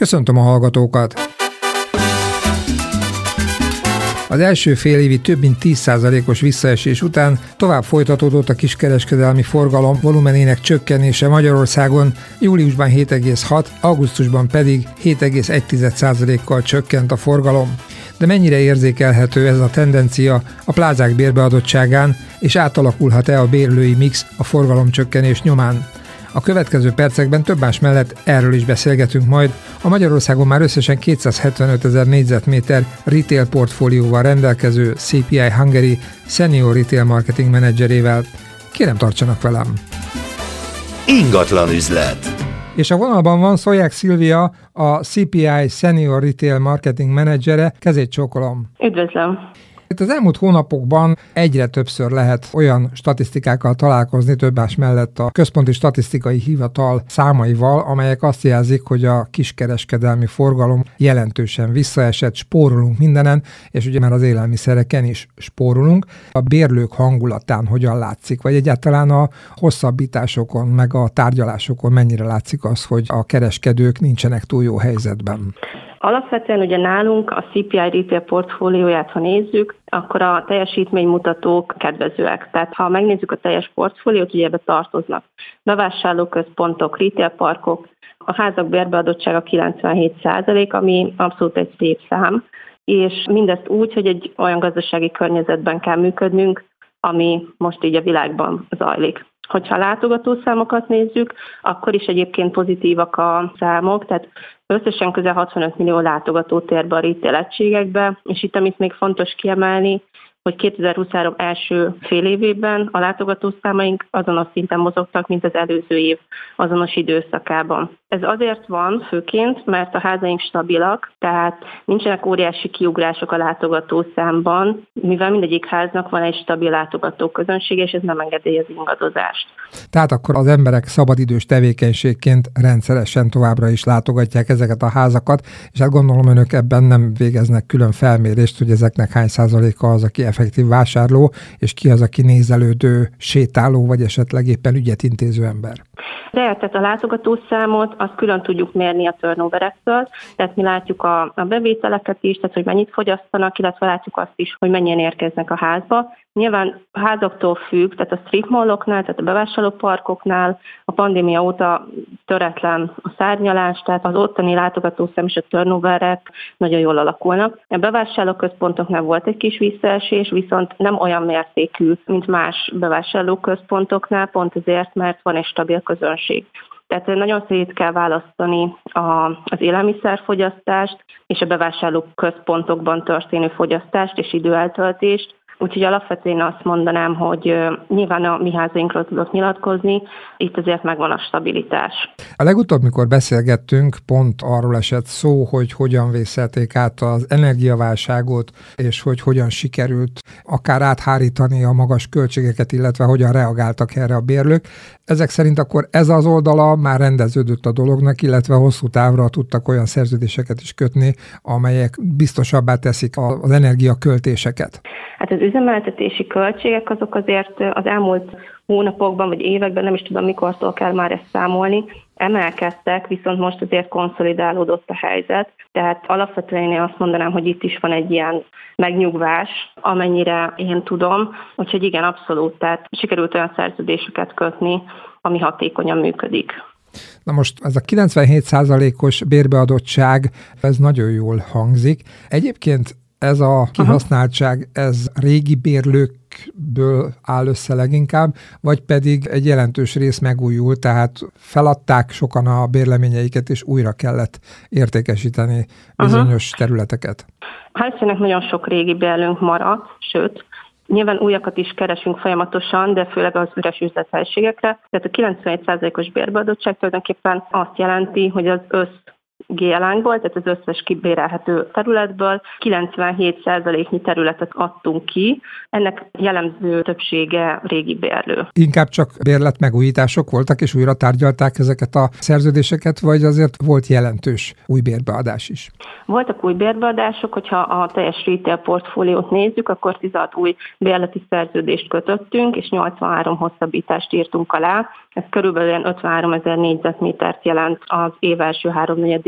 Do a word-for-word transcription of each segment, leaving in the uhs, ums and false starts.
Köszöntöm a hallgatókat! Az első fél évi több mint tíz százalékos visszaesés után tovább folytatódott a kiskereskedelmi forgalom volumenének csökkenése Magyarországon, júliusban hét egész hat, augusztusban pedig hét egész egy százalékkal csökkent a forgalom. De mennyire érzékelhető ez a tendencia a plázák bérbeadottságán, és átalakulhat-e a bérlői mix a forgalomcsökkenés nyomán? A következő percekben több más mellett erről is beszélgetünk majd a Magyarországon már összesen kétszázhetvenötezer négyzetméter retail portfólióval rendelkező cé pé i Hungary Senior Retail Marketing Managerével. Kérem, tartsanak velem! Ingatlan üzlet. És a vonalban van Szolják Szilvia, a cé pé i Senior Retail Marketing Managere. Kezét csókolom! Üdvözlöm! Itt az elmúlt hónapokban egyre többször lehet olyan statisztikákkal találkozni, több más mellett a Központi Statisztikai Hivatal számaival, amelyek azt jelzik, hogy a kiskereskedelmi forgalom jelentősen visszaesett, spórolunk mindenen, és ugye már az élelmiszereken is spórolunk. A bérlők hangulatán hogyan látszik, vagy egyáltalán a hosszabbításokon, meg a tárgyalásokon mennyire látszik az, hogy a kereskedők nincsenek túl jó helyzetben? Alapvetően ugye nálunk a cé pé i Retail portfólióját, ha nézzük, akkor a teljesítménymutatók kedvezőek. Tehát ha megnézzük a teljes portfóliót, ugye ebbe tartoznak bevásárlóközpontok, retail parkok, a házak bérbeadottsága kilencvenhét százalék, ami abszolút egy szép szám, és mindezt úgy, hogy egy olyan gazdasági környezetben kell működnünk, ami most így a világban zajlik. Hogyha a látogatószámokat nézzük, akkor is egyébként pozitívak a számok, tehát összesen közel hatvanöt millió látogató tér be a retail egységekbe, és itt amit még fontos kiemelni, hogy kétezer-huszonhárom első fél évében a látogatószámaink azonos szinten mozogtak, mint az előző év azonos időszakában. Ez azért van főként, mert a házaink stabilak, tehát nincsenek óriási kiugrások a látogatószámban, mivel mindegyik háznak van egy stabil látogatóközönsége, és ez nem engedély az ingadozást. Tehát akkor az emberek szabadidős tevékenységként rendszeresen továbbra is látogatják ezeket a házakat, és hát gondolom önök ebben nem végeznek külön felmérést, hogy ezeknek hány százaléka az, aki effektív vásárló, és ki az, aki nézelődő, sétáló, vagy esetleg éppen ügyet intéző ember. De tehát a látogatószámot azt külön tudjuk mérni a turnoverektől, tehát mi látjuk a, a bevételeket is, tehát hogy mennyit fogyasztanak, illetve látjuk azt is, hogy mennyien érkeznek a házba. Nyilván a házaktól függ, tehát a strip malloknál, tehát a bevásárlóparkoknál a pandémia óta töretlen a szárnyalás, tehát az ottani látogatószám és a turnoverek nagyon jól alakulnak. A bevásárlóközpontoknál volt egy kis visszaesés, viszont nem olyan mértékű, mint más bevásárlóközpontoknál, pont azért, mert van egy stabil közönség. Tehát nagyon szét kell választani a, az élelmiszerfogyasztást és a bevásárlóközpontokban történő fogyasztást és időeltöltést. Úgyhogy alapvetően azt mondanám, hogy nyilván a mi házainkról tudok nyilatkozni, itt azért megvan a stabilitás. A legutóbb, mikor beszélgettünk, pont arról esett szó, hogy hogyan vészelték át az energiaválságot, és hogy hogyan sikerült akár áthárítani a magas költségeket, illetve hogyan reagáltak erre a bérlők. Ezek szerint akkor ez az oldala már rendeződött a dolognak, illetve hosszú távra tudtak olyan szerződéseket is kötni, amelyek biztosabbá teszik az energiaköltéseket. Hát az üzemeltetési költségek azok azért az elmúlt hónapokban vagy években, nem is tudom mikortól kell már ezt számolni, emelkedtek, viszont most azért konszolidálódott a helyzet. Tehát alapvetően én azt mondanám, hogy itt is van egy ilyen megnyugvás, amennyire én tudom, úgyhogy igen, abszolút, tehát sikerült olyan szerződéseket kötni, ami hatékonyan működik. Na most ez a kilencvenhét százalékos bérbeadottság, ez nagyon jól hangzik. Egyébként ez a kihasználtság, ez régi bérlőkből áll össze leginkább, vagy pedig egy jelentős rész megújult, tehát feladták sokan a bérleményeiket, és újra kellett értékesíteni bizonyos uh-huh. területeket? Hál' Istennek nagyon sok régi bérlőnk maradt, sőt, nyilván újakat is keresünk folyamatosan, de főleg az üres üzlethelyiségekre. Tehát a kilencvenhét százalékos bérbeadottság tulajdonképpen azt jelenti, hogy az össz gé el á-ból, tehát az összes kibérelhető területből kilencvenhét százaléknyi területet adtunk ki. Ennek jellemző többsége régi bérlő. Inkább csak bérlet megújítások voltak, és újra tárgyalták ezeket a szerződéseket, vagy azért volt jelentős új bérbeadás is? Voltak új bérbeadások, hogyha a teljes retail portfóliót nézzük, akkor tizenhat új bérleti szerződést kötöttünk, és nyolcvanhárom hosszabbítást írtunk alá. Ez körülbelül ötvenhárom ezer négyzetmétert jelent az év első háromnegyedében.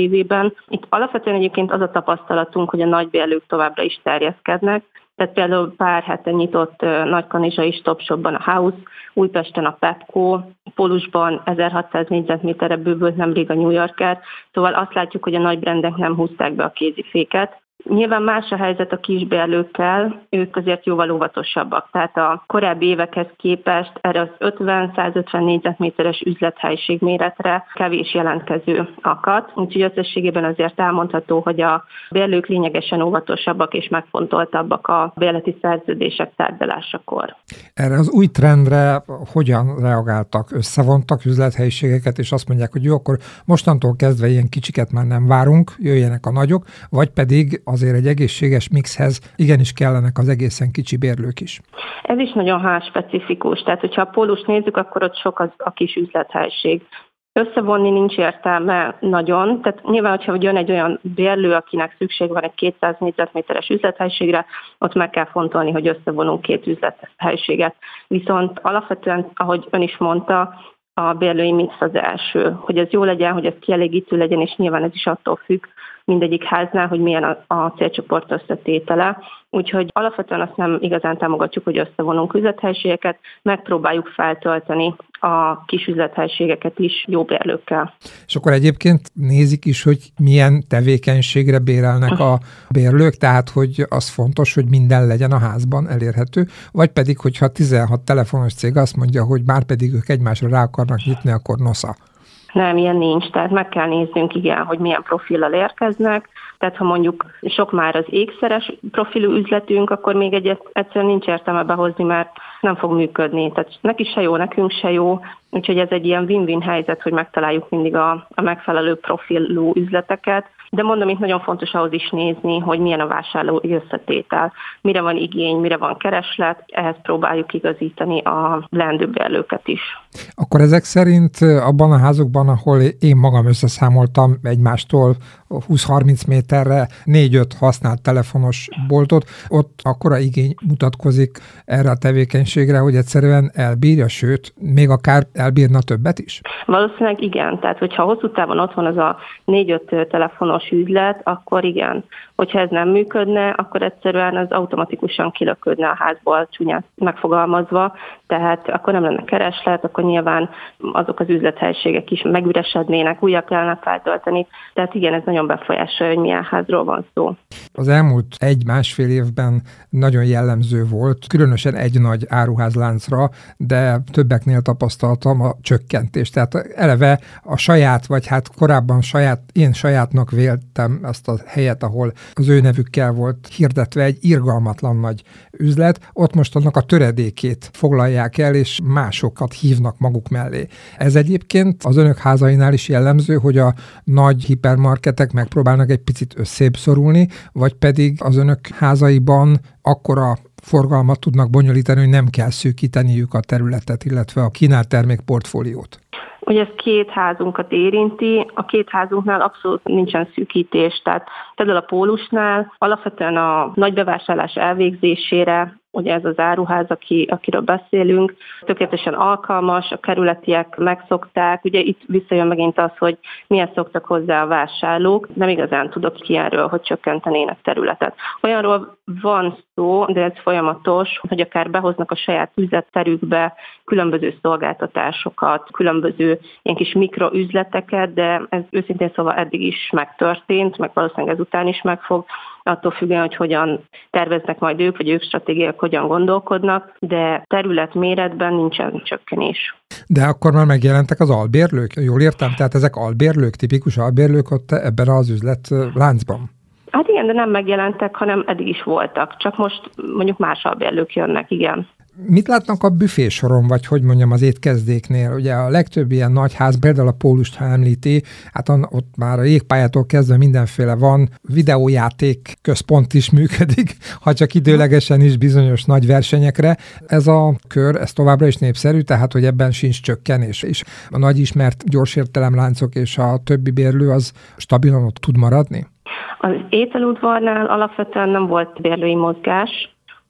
évében. Itt alapvetően egyébként az a tapasztalatunk, hogy a nagybérlők továbbra is terjeszkednek. Tehát például pár hete nyitott Nagykanizsai Stopshopban a House, Újpesten a Pepco, Pólusban ezerhatszáz négyzetméterre bővült nemrég a New Yorker, szóval azt látjuk, hogy a nagy brendek nem húzták be a kéziféket. Nyilván más a helyzet a kisbérlőkkel, ők azért jóval óvatosabbak. Tehát a korábbi évekhez képest erre az ötven-százötven négyzetméteres üzlethelyiség méretre kevés jelentkező akadt. Úgyhogy összességében azért elmondható, hogy a bérlők lényegesen óvatosabbak és megfontoltabbak a bérleti szerződések tárgyalásakor. Erre az új trendre hogyan reagáltak? Összevontak üzlethelyiségeket, és azt mondják, hogy jó, akkor mostantól kezdve ilyen kicsiket már nem várunk, jöjjenek a nagyok, vagy pedig azért egy egészséges mixhez igenis kellenek az egészen kicsi bérlők is. Ez is nagyon házspecifikus. Tehát, hogyha a Pólust nézzük, akkor ott sok az a kis üzlethelyiség. Összevonni nincs értelme nagyon. Tehát nyilván, hogyha jön egy olyan bérlő, akinek szükség van egy kétszáz négyzetméteres üzlethelyiségre, ott meg kell fontolni, hogy összevonunk két üzlethelyiséget. Viszont alapvetően, ahogy ön is mondta, a bérlői mix az első. Hogy ez jó legyen, hogy ez kielégítő legyen, és nyilván ez is attól függ mindegyik háznál, hogy milyen a, a célcsoport összetétele. Úgyhogy alapvetően azt nem igazán támogatjuk, hogy összevonunk üzlethelyiségeket, megpróbáljuk feltölteni a kis üzlethelyiségeket is jó bérlőkkel. És akkor egyébként nézik is, hogy milyen tevékenységre bérelnek a bérlők, tehát hogy az fontos, hogy minden legyen a házban elérhető, vagy pedig, hogyha tizenhat telefonos cég azt mondja, hogy már pedig ők egymásra rá akarnak nyitni, akkor nosza. Nem, ilyen nincs. Tehát meg kell néznünk, igen, hogy milyen profillal érkeznek. Tehát ha mondjuk sok már az ékszeres profilú üzletünk, akkor még egy egyszerűen nincs értelme behozni, mert nem fog működni. Tehát neki se jó, nekünk se jó. Úgyhogy ez egy ilyen win-win helyzet, hogy megtaláljuk mindig a, a megfelelő profilú üzleteket. De mondom, itt nagyon fontos ahhoz is nézni, hogy milyen a vásárlói összetétel, mire van igény, mire van kereslet, ehhez próbáljuk igazítani a leendő bérlőket is. Akkor ezek szerint abban a házokban, ahol én magam összeszámoltam egymástól húsz-harminc méterre négy-öt használt telefonos boltot, ott akkora igény mutatkozik erre a tevékenységre, hogy egyszerűen elbírja, sőt, még akár elbírna többet is? Valószínűleg igen. Tehát, hogyha hosszú távon ott van az a négy-öt telefonos üzlet, akkor igen. Hogyha ez nem működne, akkor egyszerűen az automatikusan kilöködne a házból, csúnyán megfogalmazva, tehát akkor nem lenne kereslet, akkor nyilván azok az üzlethelyiségek is megüresednének, újra kellene feltölteni. Tehát igen, ez nagyon befolyásolja, hogy milyen házról van szó. Az elmúlt egy-másfél évben nagyon jellemző volt, különösen egy nagy áruházláncra, de többeknél tapasztaltam a csökkentést. Tehát eleve a saját, vagy hát korábban saját, én sajátnak véltem ezt a helyet, ahol az ő nevükkel volt hirdetve egy irgalmatlan nagy üzlet, ott most annak a töredékét foglalják el, és másokat hívnak maguk mellé. Ez egyébként az önök házainál is jellemző, hogy a nagy hipermarketek megpróbálnak egy picit összébb szorulni, vagy pedig az önök házaiban akkora forgalmat tudnak bonyolítani, hogy nem kell szűkíteniük a területet, illetve a kínált termékportfóliót. Ugye ez két házunkat érinti, a két házunknál abszolút nincsen szűkítés, tehát például a Pólusnál alapvetően a nagy bevásárlás elvégzésére, ugye ez az áruház, aki, akiről beszélünk, tökéletesen alkalmas, a kerületiek megszokták, ugye itt visszajön megint az, hogy milyen szoktak hozzá a vásárlók, nem igazán tudok ki erről, hogy csökkentenének területet. Olyanról van szó, de ez folyamatos, hogy akár behoznak a saját üzletterükbe különböző szolgáltatásokat, különböző ilyen kis mikroüzleteket, de ez őszintén szóval eddig is megtörtént, meg valószínűleg ezután is meg fog, attól függően, hogy hogyan terveznek majd ők, vagy ők stratégiák hogyan gondolkodnak, de területméretben nincsen csökkenés. De akkor már megjelentek az albérlők? Jól értem? Tehát ezek albérlők, tipikus albérlők ott ebben az üzlet láncban? Hát igen, de nem megjelentek, hanem eddig is voltak. Csak most mondjuk más albérlők jönnek, igen. Mit látnak a büfésoron, vagy hogy mondjam, az étkezdéknél? Ugye a legtöbb ilyen nagy ház, például a Pólust, ha említi, hát ott már a jégpályától kezdve mindenféle van, videójáték központ is működik, ha csak időlegesen is bizonyos nagy versenyekre. Ez a kör, ez továbbra is népszerű, tehát hogy ebben sincs csökkenés. És a nagy ismert gyorsértelemláncok és a többi bérlő az stabilan ott tud maradni? Az ételudvarnál alapvetően nem volt bérlői mozgás.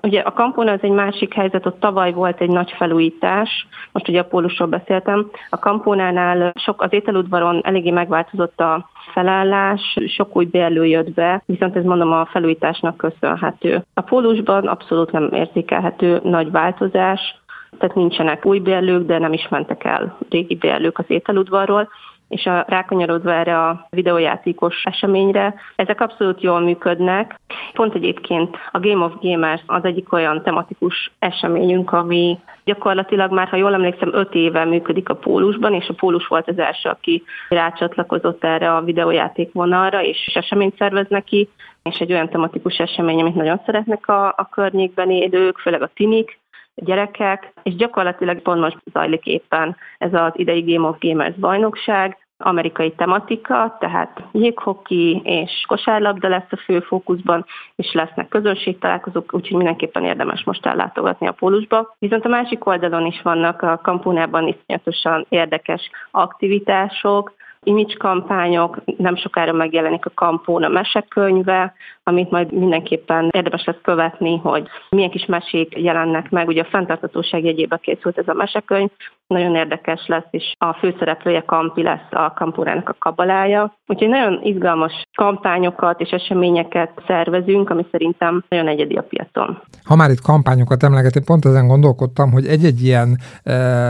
Ugye a Campona az egy másik helyzet, ott tavaly volt egy nagy felújítás, most ugye a Pólusról beszéltem. A Camponánál sok az ételudvaron eléggé megváltozott a felállás, sok új bérlő jött be, viszont ez mondom a felújításnak köszönhető. A Pólusban abszolút nem érzékelhető nagy változás, tehát nincsenek új bérlők, de nem is mentek el régi bérlők az ételudvarról, és a, rákanyarodva erre a videójátékos eseményre, ezek abszolút jól működnek. Pont egyébként a Game of Gamers az egyik olyan tematikus eseményünk, ami gyakorlatilag már, ha jól emlékszem, öt éve működik a Pólusban, és a Pólus volt az első, aki rácsatlakozott erre a videójáték vonalra, és eseményt szervez neki, és egy olyan tematikus esemény, amit nagyon szeretnek a, a környékben élők, főleg a tinik, gyerekek, és gyakorlatilag pont most zajlik éppen ez az idei Game of Gamers bajnokság, amerikai tematika, tehát jéghoki és kosárlabda lesz a fő fókuszban, és lesznek közönségtalálkozók, úgyhogy mindenképpen érdemes most ellátogatni a Pólusba. Viszont a másik oldalon is vannak a Camponában iszonyatosan érdekes aktivitások, image kampányok, nem sokára megjelenik a Campona mesekönyve, amit majd mindenképpen érdemes lesz követni, hogy milyen kis mesék jelennek meg. Ugye a fenntarthatóság jegyébe készült ez a mesekönyv, nagyon érdekes lesz, és a főszereplője Campi lesz a Camponának a kabalája. Úgyhogy nagyon izgalmas kampányokat és eseményeket szervezünk, ami szerintem nagyon egyedi a piacon. Ha már itt kampányokat emlegetni, pont ezen gondolkodtam, hogy egy-egy ilyen uh,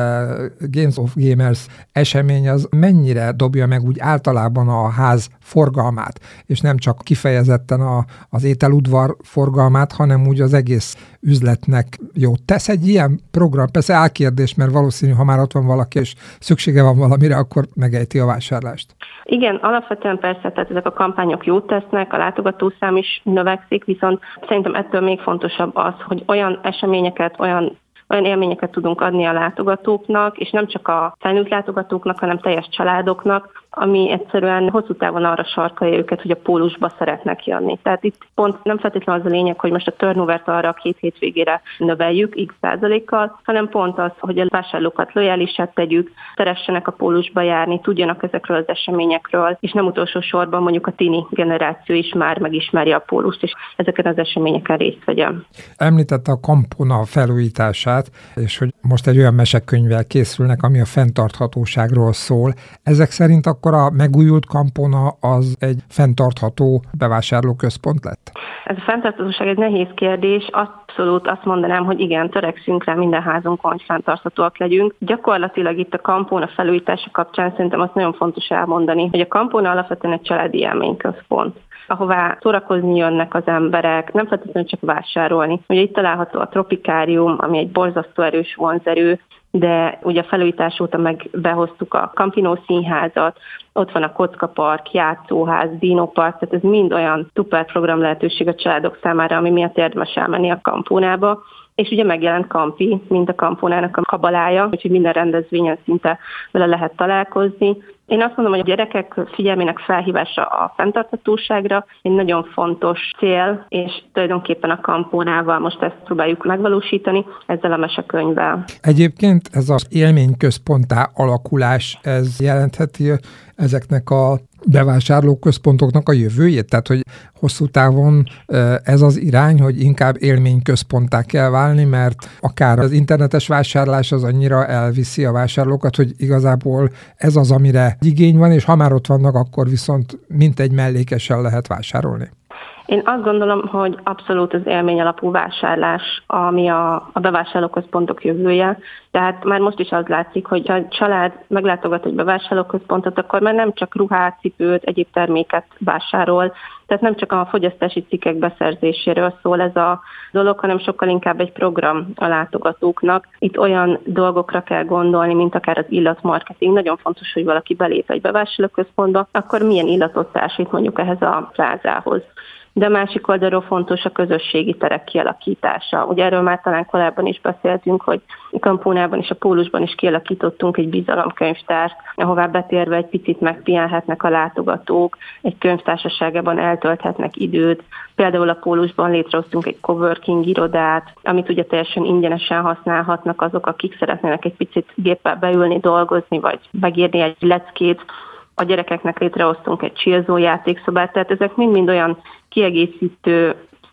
Games of Gamers esemény az mennyire dobja meg úgy általában a ház forgalmát, és nem csak kifejezetten a, az ételudvar forgalmát, hanem úgy az egész üzletnek jót tesz egy ilyen program. Persze álkérdés, mert valószínű, ha már ott van valaki, és szüksége van valamire, akkor megejti a vásárlást. Igen, alapvetően persze, tehát ezek a kampányok jót tesznek, a látogatószám is növekszik, viszont szerintem ettől még fontosabb az, hogy olyan eseményeket, olyan olyan élményeket tudunk adni a látogatóknak, és nem csak a felnőtt látogatóknak, hanem teljes családoknak, ami egyszerűen hosszú távon arra sarkalja őket, hogy a Pólusba szeretnek jönni. Tehát itt pont nem feltétlenül az a lényeg, hogy most a turnovert arra a két hétvégére növeljük x százalékkal, hanem pont az, hogy a vásárlókat lojálisát tegyük, szeressenek a Pólusba járni, tudjanak ezekről az eseményekről, és nem utolsó sorban mondjuk a tini generáció is már megismerje a Pólust, és ezeken az eseményeken részt vegyen. Említette a Campona felújítását, és hogy most egy olyan mesekönyvvel készülnek, ami a fenntarthatóságról szól. Ezek szerint akkor a megújult Campona az egy fenntartható bevásárlóközpont lett? Ez a fenntarthatóság egy nehéz kérdés. Abszolút azt mondanám, hogy igen, törekszünk rá minden házunkon, hogy fenntarthatóak legyünk. Gyakorlatilag itt a Campona felújítása kapcsán szerintem azt nagyon fontos elmondani, hogy a Campona alapvetően egy családi élményközpont, ahová szórakozni jönnek az emberek, nem feltétlenül csak vásárolni. Ugye itt található a Tropikárium, ami egy borzasztó erős vonzerő, de ugye a felújítás óta meg behoztuk a Campino színházat, ott van a kockapark, játszóház, dinopark, tehát ez mind olyan szuper program lehetőség a családok számára, ami miatt érdemes elmenni a Camponába. És ugye megjelent Campi, mint a Camponának a kabalája, úgyhogy minden rendezvényen szinte vele lehet találkozni. Én azt mondom, hogy a gyerekek figyelmének felhívása a fenntarthatóságra egy nagyon fontos cél, és tulajdonképpen a Camponával most ezt próbáljuk megvalósítani ezzel a mesekönyvvel. Egyébként ez az élményközponttá alakulás, ez jelentheti ezeknek a bevásárlóközpontoknak a jövőjét? Tehát, hogy hosszú távon ez az irány, hogy inkább élményközponttá kell válni, mert akár az internetes vásárlás az annyira elviszi a vásárlókat, hogy igazából ez az, amire igény van, és ha már ott vannak, akkor viszont mintegy mellékesen lehet vásárolni. Én azt gondolom, hogy abszolút az élmény alapú vásárlás, ami a, a bevásárlóközpontok jövője. Tehát már most is az látszik, hogy ha a család meglátogat egy bevásárlóközpontot, akkor már nem csak ruhát, cipőt, egyéb terméket vásárol, tehát nem csak a fogyasztási cikkek beszerzéséről szól ez a dolog, hanem sokkal inkább egy program a látogatóknak. Itt olyan dolgokra kell gondolni, mint akár az illatmarketing. Nagyon fontos, hogy valaki belép egy bevásárlóközpontba, akkor milyen illatot társít mondjuk ehhez a plázához. De a másik oldalról fontos a közösségi terek kialakítása. Ugye erről már talán korábban is beszéltünk, hogy Camponában és a Pólusban is kialakítottunk egy bizalomkönyvtárt, ahová betérve egy picit megpihenhetnek a látogatók, egy könyvtársaságában eltölthetnek időt. Például a Pólusban létrehoztunk egy coworking irodát, amit ugye teljesen ingyenesen használhatnak azok, akik szeretnének egy picit géppel beülni, dolgozni, vagy megírni egy leckét. A gyerekeknek létrehoztunk egy chillzó játékszobát, tehát ezek mind-mind olyan kiegészítő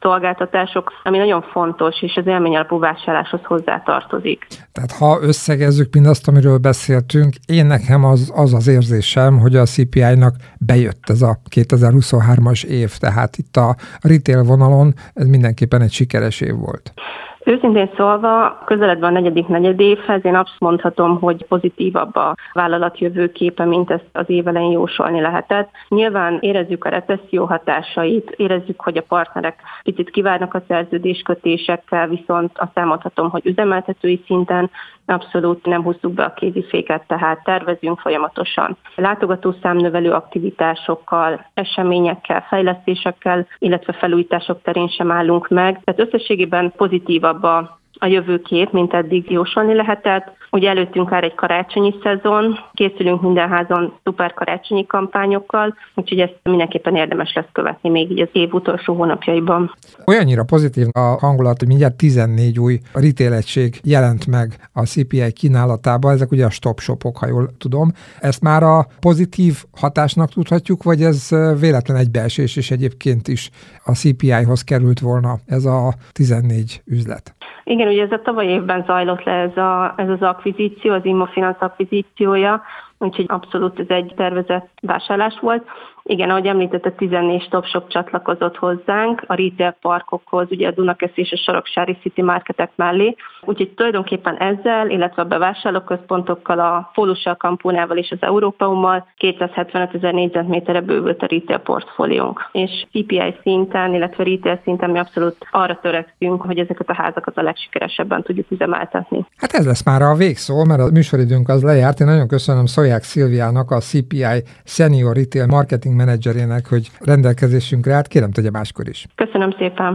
szolgáltatások, ami nagyon fontos, és az élmény alapú vásárláshoz hozzátartozik. Tehát ha összegezzük mindazt, amiről beszéltünk, én nekem az az, az érzésem, hogy a cé pé i-nak bejött ez a kétezer-huszonhármas év, tehát itt a retail vonalon ez mindenképpen egy sikeres év volt. Őszintén szólva, közeledve a negyedik negyedévhez, én azt mondhatom, hogy pozitívabb a vállalat jövőképe, mint ezt az év elején jósolni lehetett. Nyilván érezzük a recesszió hatásait, érezzük, hogy a partnerek picit kivárnak a szerződéskötésekkel, viszont azt elmondhatom, hogy üzemeltetői szinten abszolút nem húzzuk be a kéziféket, tehát tervezünk folyamatosan. Látogatószámnövelő aktivitásokkal, eseményekkel, fejlesztésekkel, illetve felújítások terén sem állunk meg. Tehát összességében pozitívabb a a jövőkép, mint eddig jósolni lehetett. Ugye előttünk áll egy karácsonyi szezon, készülünk minden házon szuper karácsonyi kampányokkal, úgyhogy ezt mindenképpen érdemes lesz követni még így az év utolsó hónapjaiban. Olyannyira pozitív a hangulat, hogy mindjárt tizennégy új retail egység jelent meg a cé pé i kínálatában, ezek ugye a stop shopok, ha jól tudom. Ezt már a pozitív hatásnak tudhatjuk, vagy ez véletlen egybeesés, és egyébként is a cé pé i-hoz került volna ez a tizennégy üzlet? Igen, ugye ez a tavaly évben zajlott le ez, a, ez az akvizíció, az Immofinanz akvizíciója, úgyhogy abszolút ez egy tervezett vásárlás volt. Igen, ahogy említette, tizennégy Stop Shop csatlakozott hozzánk a retail parkokhoz, ugye a Dunakeszi és a Soroksári City Marketek mellé. Úgyhogy tulajdonképpen ezzel, illetve a bevásárlóközpontokkal, a Pólussal, Kampónával és az Európaummal kétszázhetvenötezer négyzetméterre bővült a retail portfóliónk. És cé pé i szinten, illetve retail szinten mi abszolút arra törekszünk, hogy ezeket a házakat a legsikeresebben tudjuk üzemeltetni. Hát ez lesz már a végszó, mert a műsoridőnk az lejárt. Én nagyon köszönöm Szolyák Szilviának, a cé pé i Senior Retail Marketing menedzserének, hogy rendelkezésünkre állt. Kérem, tegye máskor is. Köszönöm szépen.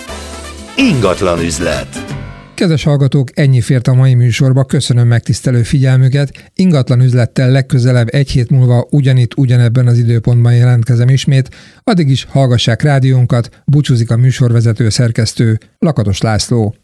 Ingatlan üzlet. Kedves hallgatók, ennyi fért a mai műsorba, köszönöm megtisztelő figyelmüket. Ingatlan üzlettel legközelebb egy hét múlva ugyanitt, ugyanebben az időpontban jelentkezem ismét. Addig is hallgassák rádiónkat, búcsúzik a műsorvezető szerkesztő Lakatos László.